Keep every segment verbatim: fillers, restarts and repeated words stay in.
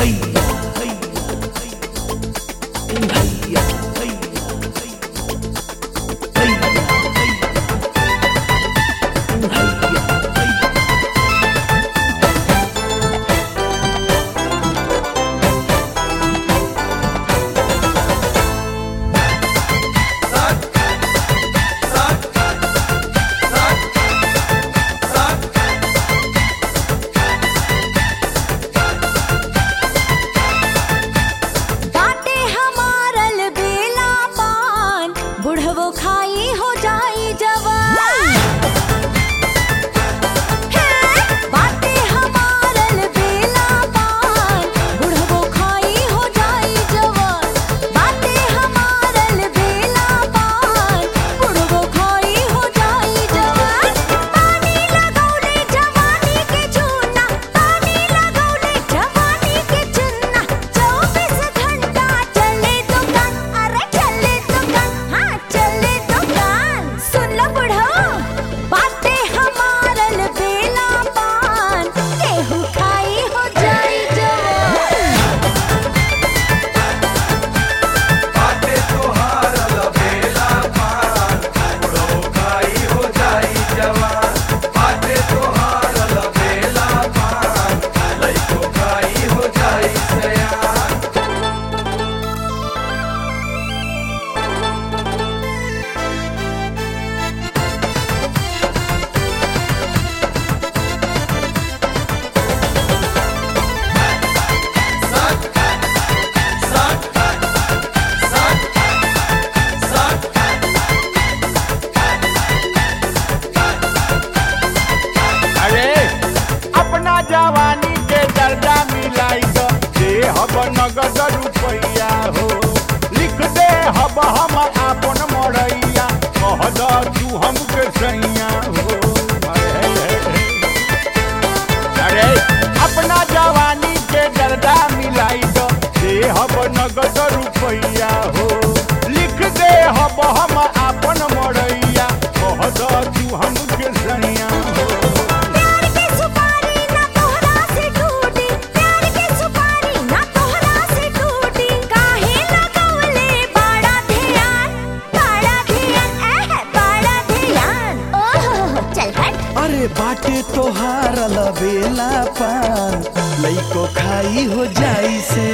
नगद रुपया हो लिख दे हब हम आपन मरैया कह द तू हमके सैया हो। अरे अपना जवानी के दर्दा मिलाई दो दे हब नगद रुपया हो लिख दे हब हम आपन मरैया कह द तू हमके सैया हो। बाटे तोहार लबेला पान लइको खाई हो जाई से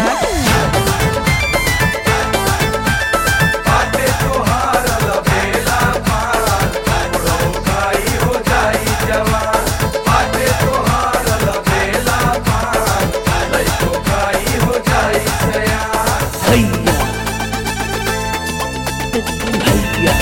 बाटे तोहार लबेला पान लइको खाई हो जाई जवान। बाटे तोहार लबेला पान लइको खाई हो जाई सयान। भैया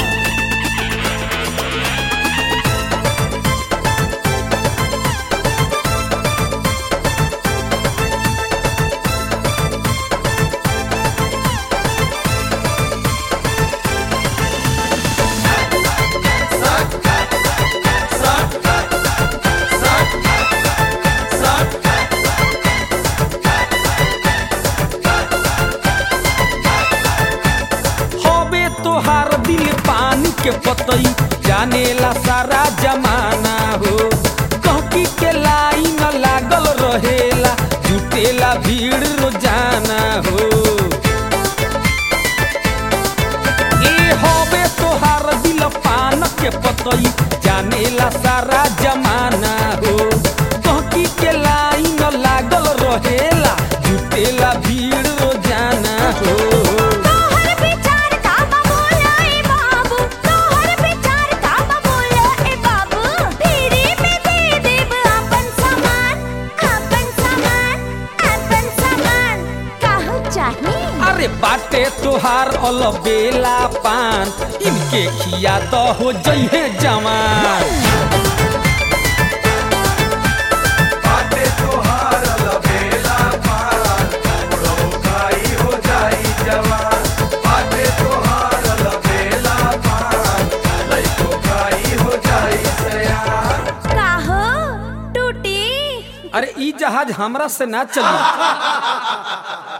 के पतई जानेला सारा जमाना हो कहकी के लाइन लागल रहेला जुटेला भीड़ रोजाना हो। ए होबे तोहार दिल पान के पतई जानेला सारा जमाना हो कहकी के लाइन लागल रहेला जुटेला भीड़ रोजाना हो। अरे बाटे तोहार अलबेला पान इनके खिया तो हो जइहे जवान। बाटे तोहार लबेला पान लइको खाई हो जाई जवान। बाटे तोहार लबेला पान लइको खाई हो जाई सयान। काहो टूटी? अरे ई जहाज हमरा से ना चली।